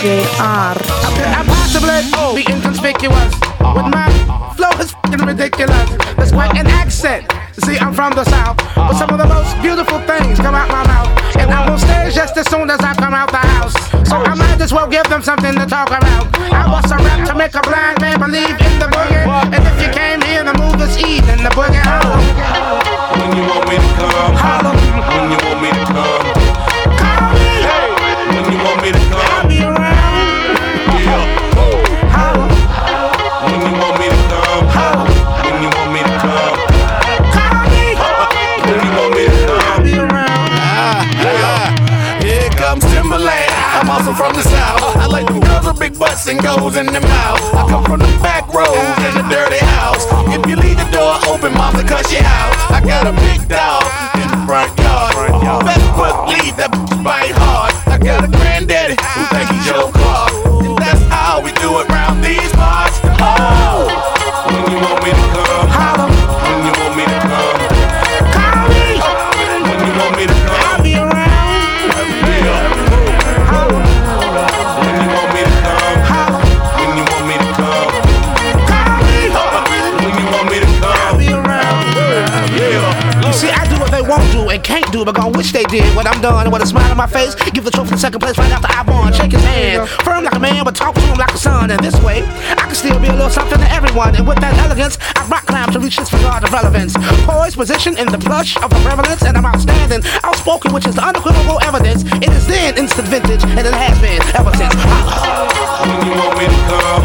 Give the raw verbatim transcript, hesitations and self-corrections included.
J R. I possibly be inconspicuous with my flow is f***ing ridiculous. That's quite an accent. See, I'm from the South, but some of the most beautiful things come out my mouth. And I'm on stage just as soon as I come out the house. So I might as well give them something to talk about. I bust a rap to make a blind man believe in the boogie. And if you came here to move this evening, the boogie holler. When you want me to come, holler. When you want me to come, call me. Hey, when you want me to come, I'll be around. Yeah. Holler. When you want me to come, holler. When you want me to come, call me. When you want me to come, I'll be around. Ah, ah. Here comes Timberland. I'm also from the South. I like them girls with big butts and goes in the mouth. I come from the back roads and the dirty house. If you leave the door open, mama cuss you out. I got a big dog in the front yard. Best foot lead, that bite hard. I got a granddaddy who think he's Joe Clark. And that's how we do it round these parts. Oh! When you want me to come, holler. When you want me to come, call me. When you want me to come, I'll be around. Yeah. Holler. When you want me to come, Holler. When you want me to come, Call me. When you want me to I'll come, be around. Yeah. You see, I do what they won't do and can't do, but gon' wish they did. When I'm done, with a smile on my face, give the trophy to second place right after I won. Shake his hand, firm like a man, but talk to him like a son. And this way, I can still be a little something to everyone. And with that elegance, I rock climb to reach this regard of relevance. Poised position in the plush of the prevalence, and I'm outstanding, outspoken, which is the unequivocal evidence. It is then instant vintage, and it has been ever since. Holla. When you want me to come,